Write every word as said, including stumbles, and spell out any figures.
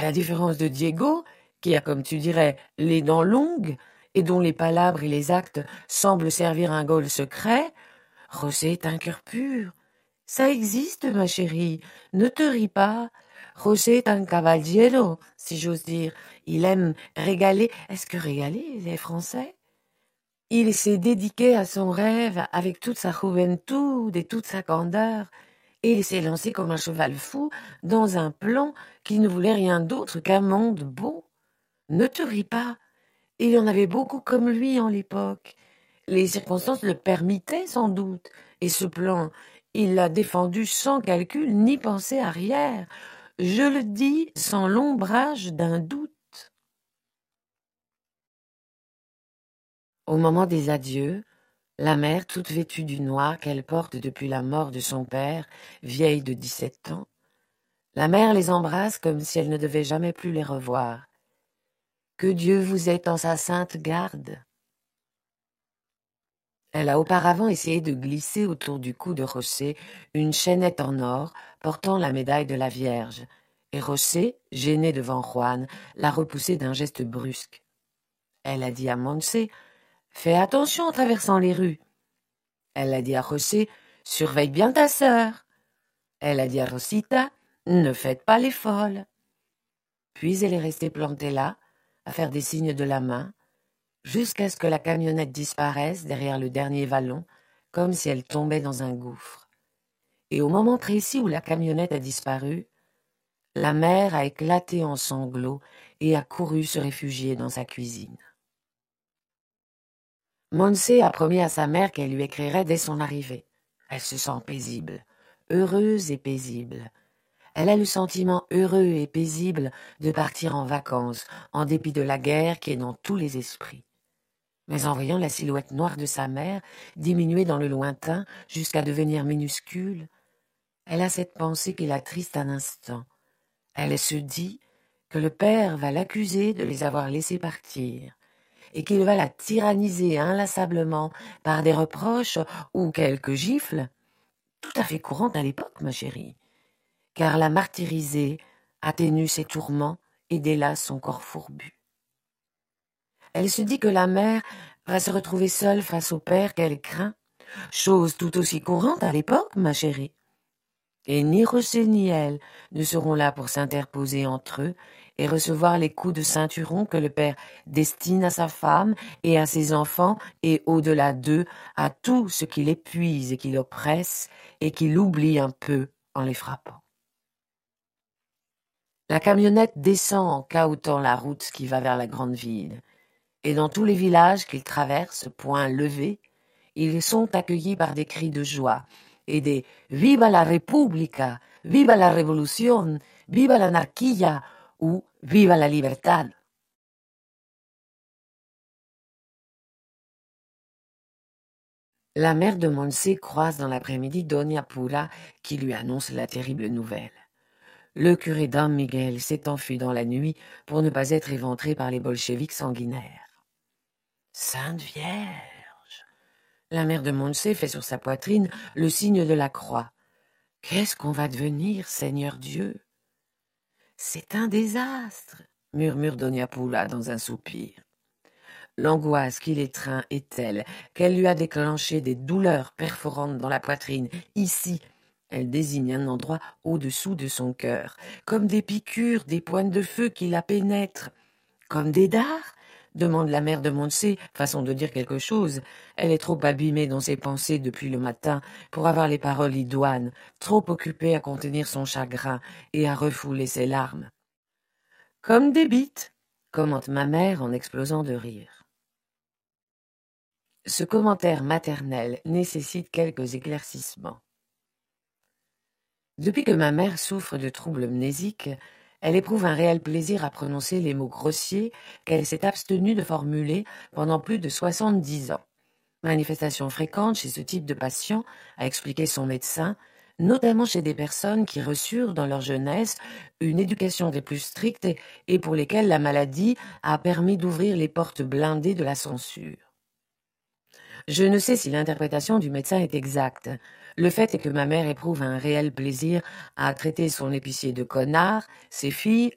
la différence de Diego, qui a, comme tu dirais, les dents longues, et dont les palabres et les actes semblent servir un goal secret, José est un cœur pur. Ça existe, ma chérie, ne te ris pas. José est un caballero, si j'ose dire. Il aime régaler. Est-ce que régaler est français? Il s'est dédié à son rêve avec toute sa juventude et toute sa candeur, et il s'est lancé comme un cheval fou dans un plan qui ne voulait rien d'autre qu'un monde beau. Ne te ris pas, il y en avait beaucoup comme lui en l'époque. Les circonstances le permettaient sans doute, et ce plan, il l'a défendu sans calcul ni pensée arrière. Je le dis sans l'ombrage d'un doute. Au moment des adieux, la mère, toute vêtue du noir qu'elle porte depuis la mort de son père, vieille de dix-sept ans, la mère les embrasse comme si elle ne devait jamais plus les revoir. Que Dieu vous ait en sa sainte garde. Elle a auparavant essayé de glisser autour du cou de José une chaînette en or portant la médaille de la Vierge, et José, gêné devant Juan, l'a repoussé d'un geste brusque. Elle a dit à Montse, « Fais attention en traversant les rues. » Elle a dit à José, « Surveille bien ta sœur. » Elle a dit à Rosita, « Ne faites pas les folles. » Puis elle est restée plantée là, à faire des signes de la main, jusqu'à ce que la camionnette disparaisse derrière le dernier vallon, comme si elle tombait dans un gouffre. Et au moment précis où la camionnette a disparu, la mère a éclaté en sanglots et a couru se réfugier dans sa cuisine. Montse a promis à sa mère qu'elle lui écrirait dès son arrivée. Elle se sent paisible, heureuse et paisible. Elle a le sentiment heureux et paisible de partir en vacances, en dépit de la guerre qui est dans tous les esprits. Mais en voyant la silhouette noire de sa mère diminuer dans le lointain jusqu'à devenir minuscule, elle a cette pensée qui l'attriste un instant. Elle se dit que le père va l'accuser de les avoir laissés partir et qu'il va la tyranniser inlassablement par des reproches ou quelques gifles, tout à fait courantes à l'époque, ma chérie, car la martyriser atténue ses tourments et délasse son corps fourbu. Elle se dit que la mère va se retrouver seule face au père qu'elle craint, chose tout aussi courante à l'époque, ma chérie. Et ni José ni elle ne seront là pour s'interposer entre eux et recevoir les coups de ceinturon que le père destine à sa femme et à ses enfants et au-delà d'eux à tout ce qui l'épuise et qui l'oppresse et qui l'oublie un peu en les frappant. La camionnette descend en cahotant la route qui va vers la grande ville, et dans tous les villages qu'ils traversent, point levé, ils sont accueillis par des cris de joie et des « Viva la Repubblica »,« Viva la Revolución »,« Viva l'anarquía » ou « Viva la libertad ». La mère de Montse croise dans l'après-midi Doña Pura qui lui annonce la terrible nouvelle. Le curé Don Miguel s'est enfui dans la nuit pour ne pas être éventré par les bolcheviks sanguinaires. Sainte Vierge! La mère de Montse fait sur sa poitrine le signe de la croix. Qu'est-ce qu'on va devenir, Seigneur Dieu? C'est un désastre, murmure Doña Pula dans un soupir. L'angoisse qui l'étreint est telle qu'elle lui a déclenché des douleurs perforantes dans la poitrine, ici. Elle désigne un endroit au-dessous de son cœur, comme des piqûres, des pointes de feu qui la pénètrent. Comme des dards? Demande la mère de Montse, façon de dire quelque chose. Elle est trop abîmée dans ses pensées depuis le matin pour avoir les paroles idoines, trop occupée à contenir son chagrin et à refouler ses larmes. Comme des bites, commente ma mère en explosant de rire. Ce commentaire maternel nécessite quelques éclaircissements. Depuis que ma mère souffre de troubles mnésiques, elle éprouve un réel plaisir à prononcer les mots grossiers qu'elle s'est abstenue de formuler pendant plus de soixante-dix ans. Manifestation fréquente chez ce type de patient, a expliqué son médecin, notamment chez des personnes qui reçurent dans leur jeunesse une éducation des plus strictes et pour lesquelles la maladie a permis d'ouvrir les portes blindées de la censure. Je ne sais si l'interprétation du médecin est exacte. Le fait est que ma mère éprouve un réel plaisir à traiter son épicier de connard, ses filles